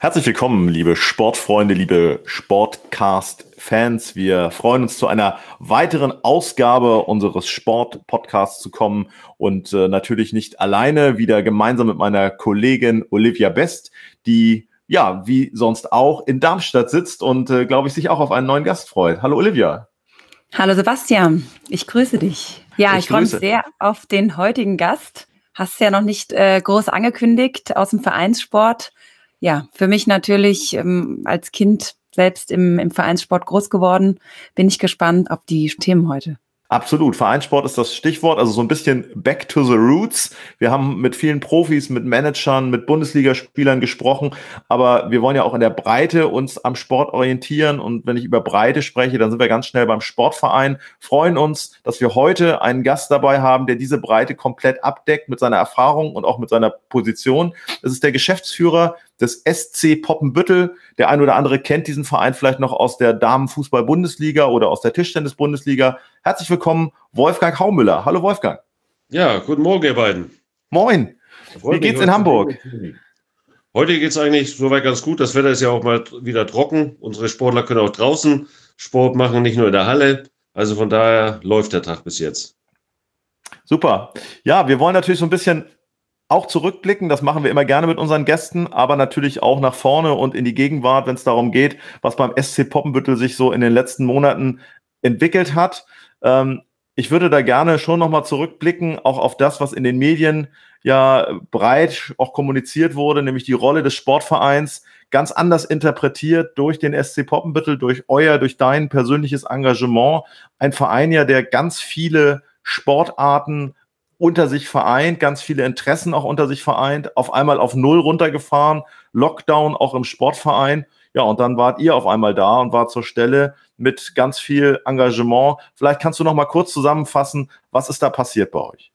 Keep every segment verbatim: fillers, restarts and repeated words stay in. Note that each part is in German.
Herzlich willkommen, liebe Sportfreunde, liebe Sportcast-Fans. Wir freuen uns, zu einer weiteren Ausgabe unseres Sport-Podcasts zu kommen und äh, natürlich nicht alleine, wieder gemeinsam mit meiner Kollegin Olivia Best, die ja wie sonst auch in Darmstadt sitzt und äh, glaube ich sich auch auf einen neuen Gast freut. Hallo Olivia. Hallo Sebastian, ich grüße dich. Ja, ich, ich freue mich sehr auf den heutigen Gast. Hast ja noch nicht äh, groß angekündigt aus dem Vereinssport. Ja, für mich natürlich ähm, als Kind selbst im, im Vereinssport groß geworden, bin ich gespannt auf die Themen heute. Absolut. Vereinssport ist das Stichwort, also so ein bisschen back to the roots. Wir haben mit vielen Profis, mit Managern, mit Bundesligaspielern gesprochen, aber wir wollen ja auch in der Breite uns am Sport orientieren, und wenn ich über Breite spreche, dann sind wir ganz schnell beim Sportverein. Freuen uns, dass wir heute einen Gast dabei haben, der diese Breite komplett abdeckt mit seiner Erfahrung und auch mit seiner Position. Das ist der Geschäftsführer des S C Poppenbüttel. Der ein oder andere kennt diesen Verein vielleicht noch aus der Damenfußball-Bundesliga oder aus der Tischtennis-Bundesliga. Herzlich willkommen, Wolfgang Haumüller. Hallo Wolfgang. Ja, guten Morgen, ihr beiden. Moin. Wie geht's in Hamburg? Heute geht's eigentlich soweit ganz gut. Das Wetter ist ja auch mal wieder trocken. Unsere Sportler können auch draußen Sport machen, nicht nur in der Halle. Also von daher läuft der Tag bis jetzt. Super. Ja, wir wollen natürlich so ein bisschen auch zurückblicken, das machen wir immer gerne mit unseren Gästen, aber natürlich auch nach vorne und in die Gegenwart, wenn es darum geht, was beim S C Poppenbüttel sich so in den letzten Monaten entwickelt hat. Ähm, ich würde da gerne schon nochmal zurückblicken, auch auf das, was in den Medien ja breit auch kommuniziert wurde, nämlich die Rolle des Sportvereins, ganz anders interpretiert durch den S C Poppenbüttel, durch euer, durch dein persönliches Engagement. Ein Verein ja, der ganz viele Sportarten unter sich vereint, ganz viele Interessen auch unter sich vereint, auf einmal auf Null runtergefahren, Lockdown auch im Sportverein. Ja, und dann wart ihr auf einmal da und wart zur Stelle mit ganz viel Engagement. Vielleicht kannst du noch mal kurz zusammenfassen, was ist da passiert bei euch?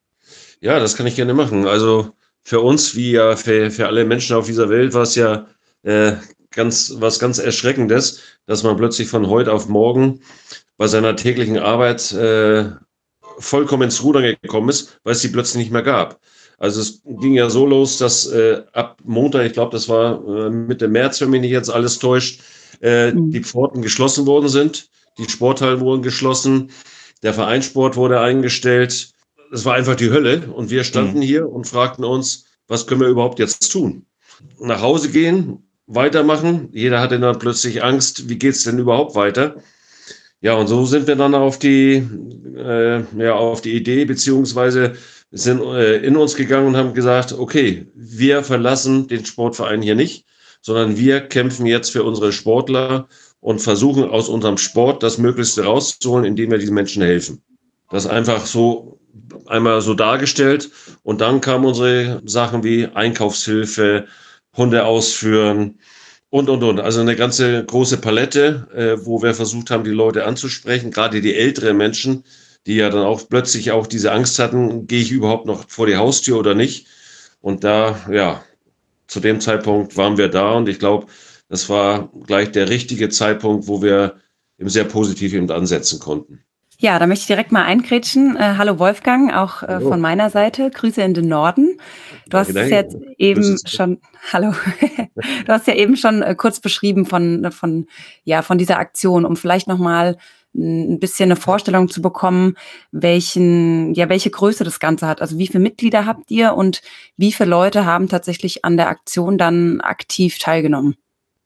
Ja, das kann ich gerne machen. Also für uns, wie ja für, für alle Menschen auf dieser Welt, war es ja äh, ganz, was ganz Erschreckendes, dass man plötzlich von heute auf morgen bei seiner täglichen Arbeit äh, vollkommen ins Rudern gekommen ist, weil es die plötzlich nicht mehr gab. Also es ging ja so los, dass äh, ab Montag, ich glaube, das war äh, Mitte März, wenn mich nicht jetzt alles täuscht, äh, mhm. die Pforten geschlossen worden sind, die Sporthallen wurden geschlossen, der Vereinssport wurde eingestellt. Es war einfach die Hölle und wir standen mhm. hier und fragten uns, was können wir überhaupt jetzt tun? Nach Hause gehen, weitermachen. Jeder hatte dann plötzlich Angst, wie geht's denn überhaupt weiter? Ja, und so sind wir dann auf die, äh, ja, auf die Idee, beziehungsweise sind äh, in uns gegangen und haben gesagt, okay, wir verlassen den Sportverein hier nicht, sondern wir kämpfen jetzt für unsere Sportler und versuchen aus unserem Sport das Möglichste rauszuholen, indem wir diesen Menschen helfen. Das einfach so einmal so dargestellt, und dann kamen unsere Sachen wie Einkaufshilfe, Hunde ausführen, und, und, und. Also eine ganze große Palette, äh, wo wir versucht haben, die Leute anzusprechen, gerade die älteren Menschen, die ja dann auch plötzlich auch diese Angst hatten, gehe ich überhaupt noch vor die Haustür oder nicht? Und da, ja, zu dem Zeitpunkt waren wir da, und ich glaube, das war gleich der richtige Zeitpunkt, wo wir eben sehr positiv eben ansetzen konnten. Ja, da möchte ich direkt mal eingrätschen. Äh, hallo Wolfgang, auch äh, von meiner Seite. Grüße in den Norden. Du hast es jetzt eben schon, hallo, du hast ja eben schon äh, kurz beschrieben von, von, ja, von dieser Aktion, um vielleicht nochmal ein bisschen eine Vorstellung zu bekommen, welchen, ja, welche Größe das Ganze hat. Also wie viele Mitglieder habt ihr und wie viele Leute haben tatsächlich an der Aktion dann aktiv teilgenommen?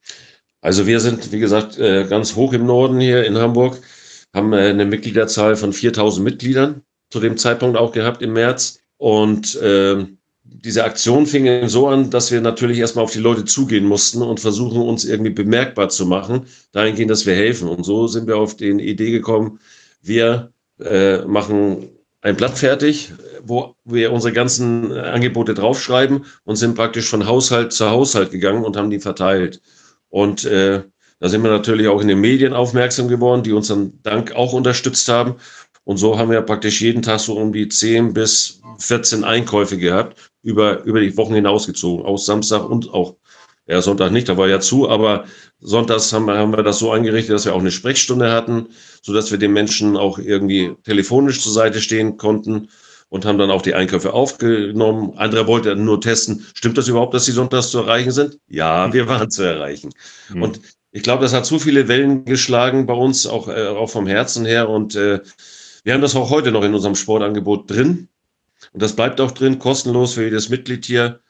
Also wir sind, wie gesagt, äh, ganz hoch im Norden hier in Hamburg, haben eine Mitgliederzahl von viertausend Mitgliedern zu dem Zeitpunkt auch gehabt im März. Und äh, diese Aktion fing so an, dass wir natürlich erstmal auf die Leute zugehen mussten und versuchen, uns irgendwie bemerkbar zu machen, dahingehend, dass wir helfen. Und so sind wir auf die Idee gekommen, wir äh, machen ein Blatt fertig, wo wir unsere ganzen Angebote draufschreiben, und sind praktisch von Haushalt zu Haushalt gegangen und haben die verteilt. Und äh, da sind wir natürlich auch in den Medien aufmerksam geworden, die uns dann dank auch unterstützt haben. Und so haben wir praktisch jeden Tag so um die zehn bis vierzehn Einkäufe gehabt, über, über die Wochen hinausgezogen, aus Samstag und auch, ja, Sonntag nicht, da war ja zu, aber sonntags haben wir, haben wir das so eingerichtet, dass wir auch eine Sprechstunde hatten, sodass wir den Menschen auch irgendwie telefonisch zur Seite stehen konnten. und haben dann auch die Einkäufe aufgenommen. Andere wollten dann nur testen, stimmt das überhaupt, dass die sonntags zu erreichen sind? Ja, wir waren zu erreichen. Mhm. Und ich glaube, das hat so viele Wellen geschlagen bei uns, auch, äh, auch vom Herzen her. Und äh, wir haben das auch heute noch in unserem Sportangebot drin. Und das bleibt auch drin, kostenlos für jedes Mitglied hier.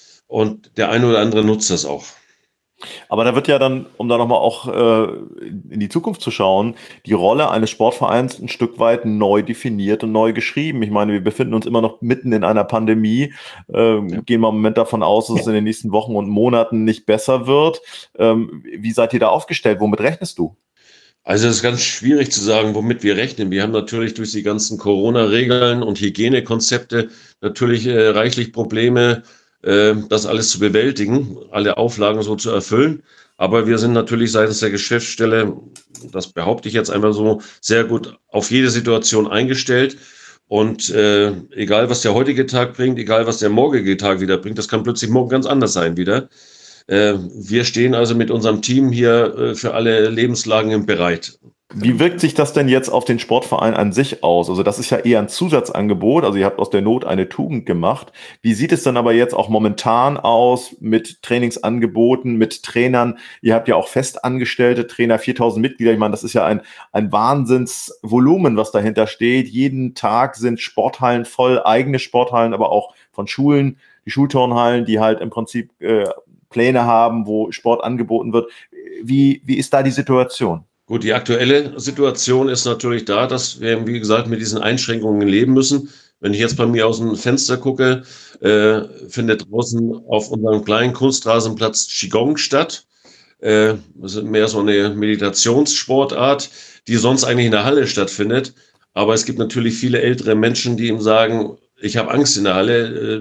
Und der eine oder andere nutzt das auch. Aber da wird ja dann, um da nochmal auch äh, in die Zukunft zu schauen, die Rolle eines Sportvereins ein Stück weit neu definiert und neu geschrieben. Ich meine, wir befinden uns immer noch mitten in einer Pandemie, äh, ja. gehen wir im Moment davon aus, dass es in den nächsten Wochen und Monaten nicht besser wird. Ähm, wie seid ihr da aufgestellt? Womit rechnest du? Also es ist ganz schwierig zu sagen, womit wir rechnen. Wir haben natürlich durch die ganzen Corona-Regeln und Hygienekonzepte natürlich äh, reichlich Probleme, das alles zu bewältigen, alle Auflagen so zu erfüllen. Aber wir sind natürlich seitens der Geschäftsstelle, das behaupte ich jetzt einfach so, sehr gut auf jede Situation eingestellt. Und äh, egal, was der heutige Tag bringt, egal, was der morgige Tag wieder bringt, das kann plötzlich morgen ganz anders sein wieder. Äh, wir stehen also mit unserem Team hier äh, für alle Lebenslagen bereit. Wie wirkt sich das denn jetzt auf den Sportverein an sich aus? Also das ist ja eher ein Zusatzangebot, also ihr habt aus der Not eine Tugend gemacht. Wie sieht es dann aber jetzt auch momentan aus mit Trainingsangeboten, mit Trainern? Ihr habt ja auch festangestellte Trainer, viertausend Mitglieder. Ich meine, das ist ja ein, ein Wahnsinnsvolumen, was dahinter steht. Jeden Tag sind Sporthallen voll, eigene Sporthallen, aber auch von Schulen, die Schulturnhallen, die halt im Prinzip äh, Pläne haben, wo Sport angeboten wird. Wie, wie ist da die Situation? Gut, die aktuelle Situation ist natürlich da, dass wir, wie gesagt, mit diesen Einschränkungen leben müssen. Wenn ich jetzt bei mir aus dem Fenster gucke, äh, findet draußen auf unserem kleinen Kunstrasenplatz Qigong statt. Äh, das ist mehr so eine Meditationssportart, die sonst eigentlich in der Halle stattfindet. Aber es gibt natürlich viele ältere Menschen, die ihm sagen, ich habe Angst in der Halle. Äh,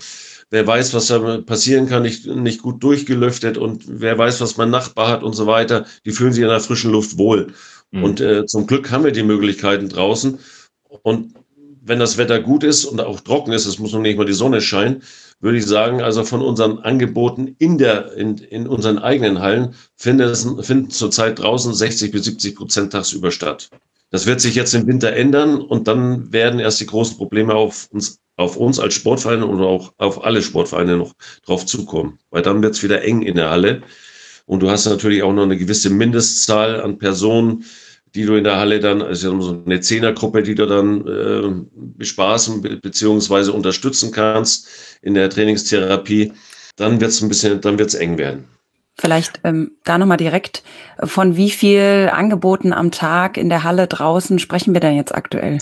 Wer weiß, was da passieren kann, nicht, nicht gut durchgelüftet und wer weiß, was mein Nachbar hat und so weiter, die fühlen sich in der frischen Luft wohl. Mhm. Und äh, zum Glück haben wir die Möglichkeiten draußen. Und wenn das Wetter gut ist und auch trocken ist, es muss noch nicht mal die Sonne scheinen, würde ich sagen, also von unseren Angeboten in der, in, in unseren eigenen Hallen finden, finden zurzeit draußen sechzig bis siebzig Prozent tagsüber statt. Das wird sich jetzt im Winter ändern und dann werden erst die großen Probleme auf uns auf uns als Sportvereine oder auch auf alle Sportvereine noch drauf zukommen. Weil dann wird es wieder eng in der Halle. Und du hast natürlich auch noch eine gewisse Mindestzahl an Personen, die du in der Halle dann, also so eine Zehnergruppe, die du dann äh, bespaßen be- beziehungsweise unterstützen kannst in der Trainingstherapie. Dann wird es ein bisschen, dann wird es eng werden. Vielleicht ähm, da nochmal direkt, von wie viel Angeboten am Tag in der Halle draußen sprechen wir denn jetzt aktuell?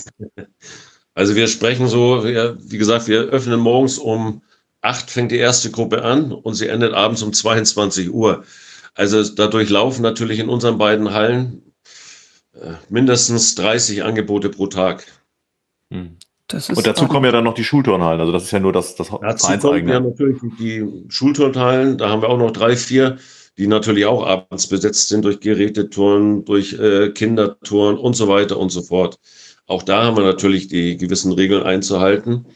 Also wir sprechen so, wie gesagt, wir öffnen morgens um acht, fängt die erste Gruppe an und sie endet abends um zweiundzwanzig Uhr. Also dadurch laufen natürlich in unseren beiden Hallen äh, mindestens dreißig Angebote pro Tag. Hm. Das ist und dazu kommen ja dann noch die Schulturnhallen, also das ist ja nur das, das Vereinseigene. Wir haben natürlich die Schulturnhallen, da haben wir auch noch drei, vier, die natürlich auch abends besetzt sind durch Gerätetouren, durch äh, Kindertouren und so weiter und so fort. Auch da haben wir natürlich die gewissen Regeln einzuhalten.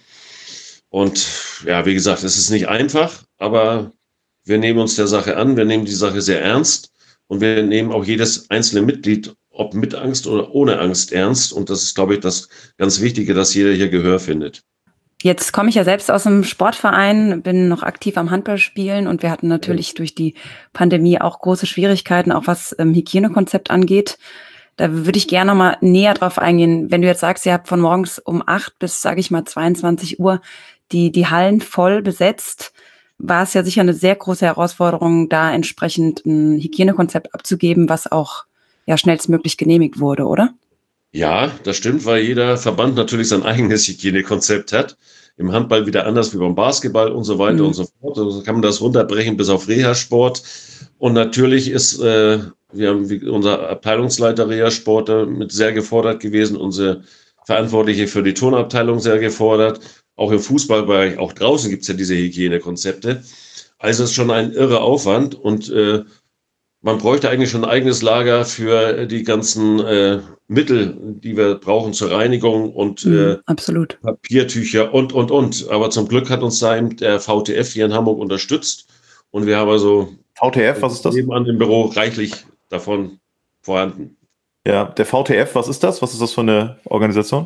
Und ja, wie gesagt, es ist nicht einfach, aber wir nehmen uns der Sache an, wir nehmen die Sache sehr ernst und wir nehmen auch jedes einzelne Mitglied, ob mit Angst oder ohne Angst, ernst. Und das ist, glaube ich, das ganz Wichtige, dass jeder hier Gehör findet. Jetzt komme ich ja selbst aus einem Sportverein, bin noch aktiv am Handballspielen und wir hatten natürlich durch die Pandemie auch große Schwierigkeiten, auch was ähm, Hygienekonzept angeht. Da würde ich gerne mal näher drauf eingehen. Wenn du jetzt sagst, ihr habt von morgens um acht bis, sage ich mal, zweiundzwanzig Uhr die, die Hallen voll besetzt, war es ja sicher eine sehr große Herausforderung, da entsprechend ein Hygienekonzept abzugeben, was auch ja schnellstmöglich genehmigt wurde, oder? Ja, das stimmt, weil jeder Verband natürlich sein eigenes Hygienekonzept hat. Im Handball wieder anders wie beim Basketball und so weiter mhm. und so fort. Also kann man das runterbrechen bis auf Reha-Sport. Und natürlich ist, äh, wir haben wie unser Abteilungsleiter Reha-Sport mit sehr gefordert gewesen, unsere Verantwortliche für die Turnabteilung sehr gefordert. Auch im Fußballbereich, auch draußen gibt es ja diese Hygienekonzepte. Also es ist schon ein irrer Aufwand und äh, man bräuchte eigentlich schon ein eigenes Lager für die ganzen äh, Mittel, die wir brauchen zur Reinigung und mhm, äh, absolut. Papiertücher und, und, und. Aber zum Glück hat uns da eben der V T F hier in Hamburg unterstützt. Und wir haben also V T F, was ist das? Nebenan im Büro reichlich davon vorhanden. Ja, der V T F, was ist das? Was ist das für eine Organisation?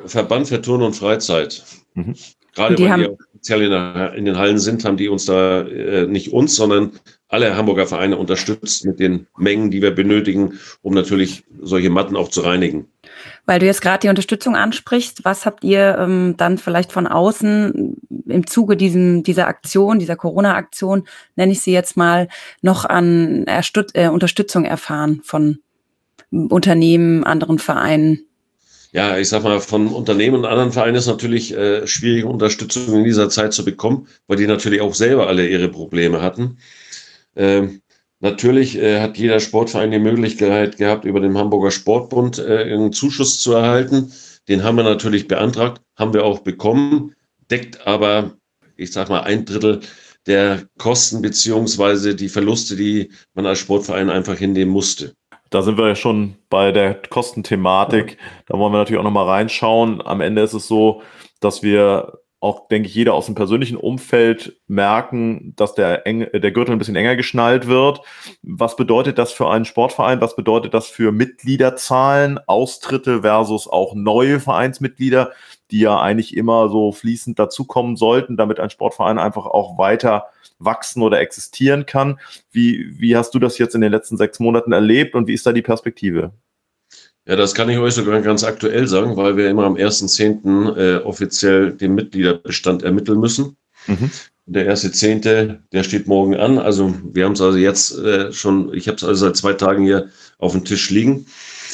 Verband für Turn und Freizeit. Mhm. Gerade weil die auch speziell in, der, in den Hallen sind, haben die uns da äh, nicht uns, sondern alle Hamburger Vereine unterstützt mit den Mengen, die wir benötigen, um natürlich solche Matten auch zu reinigen. Weil du jetzt gerade die Unterstützung ansprichst, was habt ihr ähm, dann vielleicht von außen im Zuge diesem, dieser Aktion, dieser Corona-Aktion, nenne ich sie jetzt mal, noch an Erstut- äh, Unterstützung erfahren von Unternehmen, anderen Vereinen? Ja, ich sag mal, von Unternehmen und anderen Vereinen ist natürlich äh, schwierige Unterstützung in dieser Zeit zu bekommen, weil die natürlich auch selber alle ihre Probleme hatten. Ähm, natürlich äh, hat jeder Sportverein die Möglichkeit gehabt, über den Hamburger Sportbund äh, einen Zuschuss zu erhalten. Den haben wir natürlich beantragt, haben wir auch bekommen, deckt aber, ich sag mal, ein Drittel der Kosten beziehungsweise die Verluste, die man als Sportverein einfach hinnehmen musste. Da sind wir ja schon bei der Kostenthematik. Da wollen wir natürlich auch nochmal reinschauen. Am Ende ist es so, dass wir auch, denke ich, jeder aus dem persönlichen Umfeld merken, dass der, eng, der Gürtel ein bisschen enger geschnallt wird. Was bedeutet das für einen Sportverein? Was bedeutet das für Mitgliederzahlen, Austritte versus auch neue Vereinsmitglieder, die ja eigentlich immer so fließend dazukommen sollten, damit ein Sportverein einfach auch weiter wachsen oder existieren kann. Wie, wie hast du das jetzt in den letzten sechs Monaten erlebt und wie ist da die Perspektive? Ja, das kann ich euch sogar ganz aktuell sagen, weil wir immer am ersten zehnten äh, offiziell den Mitgliederbestand ermitteln müssen. Mhm. Der erste zehnte, der steht morgen an. Also wir haben es also jetzt äh, schon, ich habe es also seit zwei Tagen hier auf dem Tisch liegen.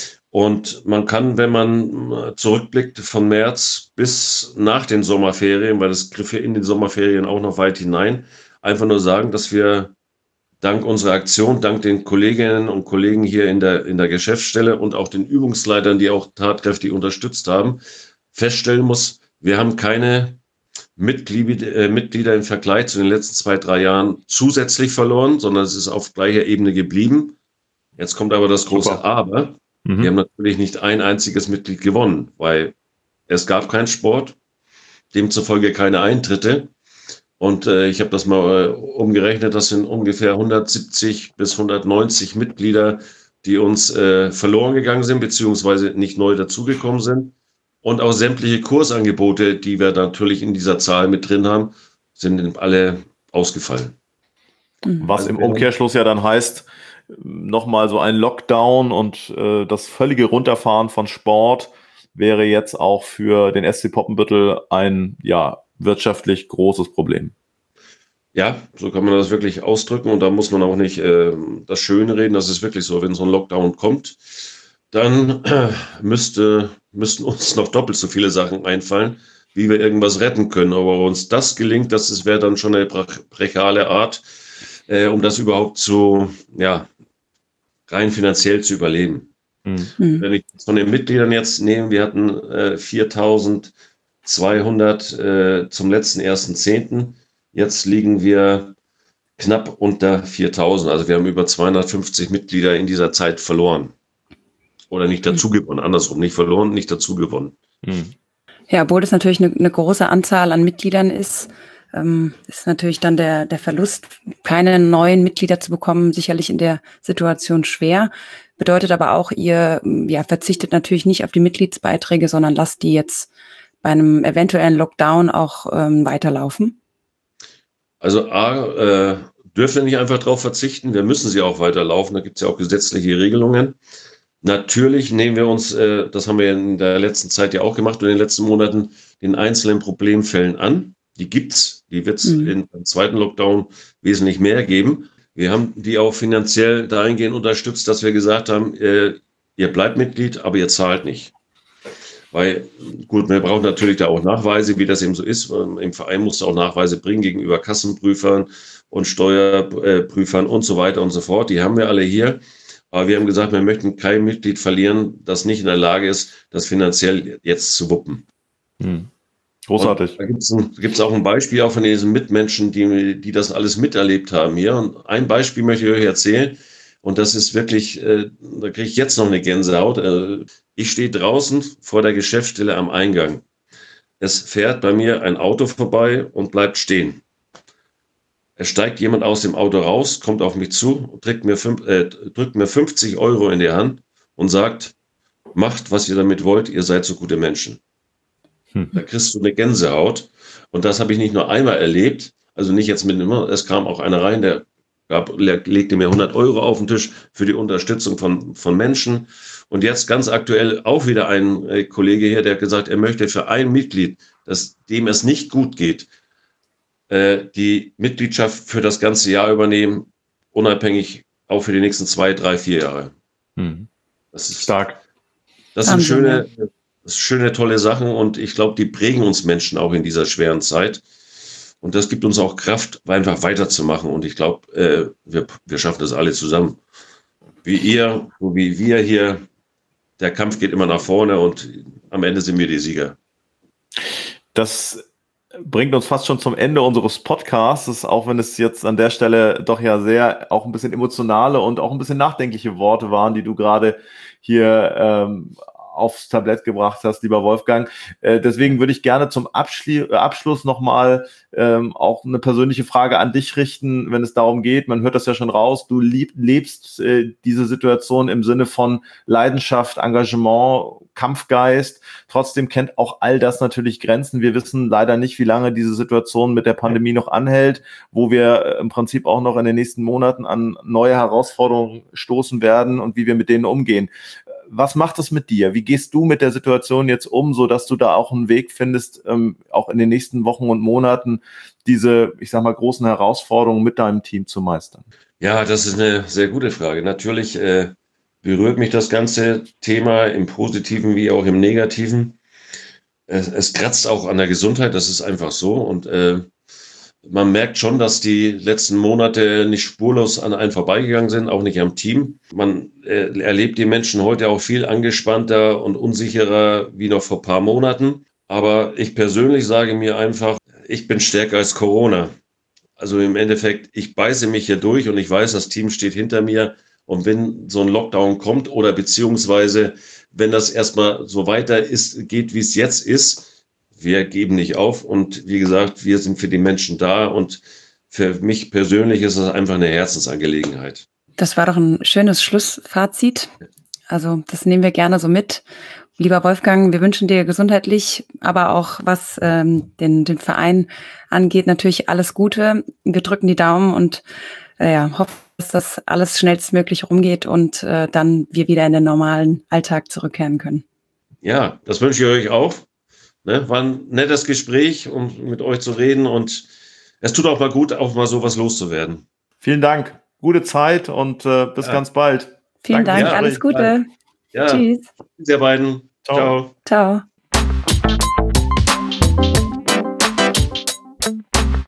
Und man kann, wenn man zurückblickt, von März bis nach den Sommerferien, weil das griff ja in den Sommerferien auch noch weit hinein, einfach nur sagen, dass wir dank unserer Aktion, dank den Kolleginnen und Kollegen hier in der, in der Geschäftsstelle und auch den Übungsleitern, die auch tatkräftig unterstützt haben, feststellen muss, wir haben keine Mitglied, äh, Mitglieder im Vergleich zu den letzten zwei, drei Jahren zusätzlich verloren, sondern es ist auf gleicher Ebene geblieben. Jetzt kommt aber das große Super. Aber. Mhm. Wir haben natürlich nicht ein einziges Mitglied gewonnen, weil es gab keinen Sport, demzufolge keine Eintritte. Und äh, ich habe das mal äh, umgerechnet, das sind ungefähr hundertsiebzig bis hundertneunzig Mitglieder, die uns äh, verloren gegangen sind, beziehungsweise nicht neu dazugekommen sind. Und auch sämtliche Kursangebote, die wir natürlich in dieser Zahl mit drin haben, sind alle ausgefallen. Was im Umkehrschluss ja dann heißt, nochmal so ein Lockdown und äh, das völlige Runterfahren von Sport wäre jetzt auch für den S C Poppenbüttel ein, ja, wirtschaftlich großes Problem. Ja, so kann man das wirklich ausdrücken und da muss man auch nicht äh, das Schöne reden. Das ist wirklich so, wenn so ein Lockdown kommt, dann äh, müsste, müssten uns noch doppelt so viele Sachen einfallen, wie wir irgendwas retten können. Aber uns das gelingt, das wäre dann schon eine brechale Art, äh, um das überhaupt zu, ja, rein finanziell zu überleben. Mhm. Wenn ich von den Mitgliedern jetzt nehme, wir hatten äh, viertausendzweihundert äh, zum letzten ersten zehnten. Jetzt liegen wir knapp unter viertausend. Also wir haben über zweihundertfünfzig Mitglieder in dieser Zeit verloren. Oder nicht dazugewonnen, andersrum. Nicht verloren, nicht dazugewonnen. Mhm. Ja, obwohl das natürlich eine, eine große Anzahl an Mitgliedern ist, ähm, ist natürlich dann der, der Verlust, keine neuen Mitglieder zu bekommen, sicherlich in der Situation schwer. Bedeutet aber auch, ihr ja, verzichtet natürlich nicht auf die Mitgliedsbeiträge, sondern lasst die jetzt bei einem eventuellen Lockdown auch ähm, weiterlaufen? Also A, äh, dürfen wir nicht einfach darauf verzichten, wir müssen sie auch weiterlaufen, da gibt es ja auch gesetzliche Regelungen. Natürlich nehmen wir uns, äh, das haben wir in der letzten Zeit ja auch gemacht und in den letzten Monaten, den einzelnen Problemfällen an. Die gibt's, die wird es mhm. im zweiten Lockdown wesentlich mehr geben. Wir haben die auch finanziell dahingehend unterstützt, dass wir gesagt haben, äh, ihr bleibt Mitglied, aber ihr zahlt nicht. Weil, gut, wir brauchen natürlich da auch Nachweise, wie das eben so ist. Im Verein musst du auch Nachweise bringen gegenüber Kassenprüfern und Steuerprüfern und so weiter und so fort. Die haben wir alle hier. Aber wir haben gesagt, wir möchten kein Mitglied verlieren, das nicht in der Lage ist, das finanziell jetzt zu wuppen. Hm. Großartig. Und da gibt es ein, gibt's auch ein Beispiel auch von diesen Mitmenschen, die, die das alles miterlebt haben hier. Und ein Beispiel möchte ich euch erzählen. Und das ist wirklich, äh, da kriege ich jetzt noch eine Gänsehaut. Äh, ich stehe draußen vor der Geschäftsstelle am Eingang. Es fährt bei mir ein Auto vorbei und bleibt stehen. Es steigt jemand aus dem Auto raus, kommt auf mich zu, drückt mir, fünf, äh, drückt mir fünfzig Euro in die Hand und sagt, macht, was ihr damit wollt, ihr seid so gute Menschen. Hm. Da kriegst du eine Gänsehaut. Und das habe ich nicht nur einmal erlebt, also nicht jetzt mit immer, es kam auch einer rein, der gab, legte mir hundert Euro auf den Tisch für die Unterstützung von, von Menschen. Und jetzt ganz aktuell auch wieder ein äh, Kollege hier, der hat gesagt, er möchte für ein Mitglied, das, dem es nicht gut geht, äh, die Mitgliedschaft für das ganze Jahr übernehmen, unabhängig auch für die nächsten zwei, drei, vier Jahre. Hm. Das ist stark. Das sind schöne, das sind schöne, tolle Sachen und ich glaube, die prägen uns Menschen auch in dieser schweren Zeit. Und das gibt uns auch Kraft, einfach weiterzumachen. Und ich glaube, äh, wir, wir schaffen das alle zusammen. Wie ihr, so wie wir hier. Der Kampf geht immer nach vorne und am Ende sind wir die Sieger. Das bringt uns fast schon zum Ende unseres Podcasts, auch wenn es jetzt an der Stelle doch ja sehr auch ein bisschen emotionale und auch ein bisschen nachdenkliche Worte waren, die du gerade hier ähm, aufs Tablett gebracht hast, lieber Wolfgang. Äh, deswegen würde ich gerne zum Abschli- äh, Abschluss nochmal ähm, auch eine persönliche Frage an dich richten, wenn es darum geht, man hört das ja schon raus, du lieb, lebst äh, diese Situation im Sinne von Leidenschaft, Engagement, Kampfgeist. Trotzdem kennt auch all das natürlich Grenzen. Wir wissen leider nicht, wie lange diese Situation mit der Pandemie noch anhält, wo wir äh, im Prinzip auch noch in den nächsten Monaten an neue Herausforderungen stoßen werden und wie wir mit denen umgehen. Was macht es mit dir? Wie gehst du mit der Situation jetzt um, so dass du da auch einen Weg findest, ähm, auch in den nächsten Wochen und Monaten diese, ich sag mal, großen Herausforderungen mit deinem Team zu meistern? Ja, das ist eine sehr gute Frage. Natürlich äh, berührt mich das ganze Thema im Positiven wie auch im Negativen. Es, es kratzt auch an der Gesundheit, das ist einfach so. Und äh, man merkt schon, dass die letzten Monate nicht spurlos an einen vorbeigegangen sind, auch nicht am Team. Man äh, erlebt die Menschen heute auch viel angespannter und unsicherer wie noch vor ein paar Monaten. Aber ich persönlich sage mir einfach, ich bin stärker als Corona. Also im Endeffekt, ich beiße mich hier durch und ich weiß, das Team steht hinter mir. Und wenn so ein Lockdown kommt oder beziehungsweise wenn das erstmal so weiter ist, geht, wie es jetzt ist, wir geben nicht auf und wie gesagt, wir sind für die Menschen da und für mich persönlich ist es einfach eine Herzensangelegenheit. Das war doch ein schönes Schlussfazit. Also das nehmen wir gerne so mit. Lieber Wolfgang, wir wünschen dir gesundheitlich, aber auch was ähm, den, den Verein angeht, natürlich alles Gute. Wir drücken die Daumen und äh, ja, hoffen, dass das alles schnellstmöglich rumgeht und äh, dann wir wieder in den normalen Alltag zurückkehren können. Ja, das wünsche ich euch auch. Ne, war ein nettes Gespräch, um mit euch zu reden und es tut auch mal gut, auch mal sowas loszuwerden. Vielen Dank, gute Zeit und äh, bis ja. ganz bald. Vielen Danke. Dank, ja, alles Gute. Ja. Tschüss. Ihr beiden. Ciao. Ciao.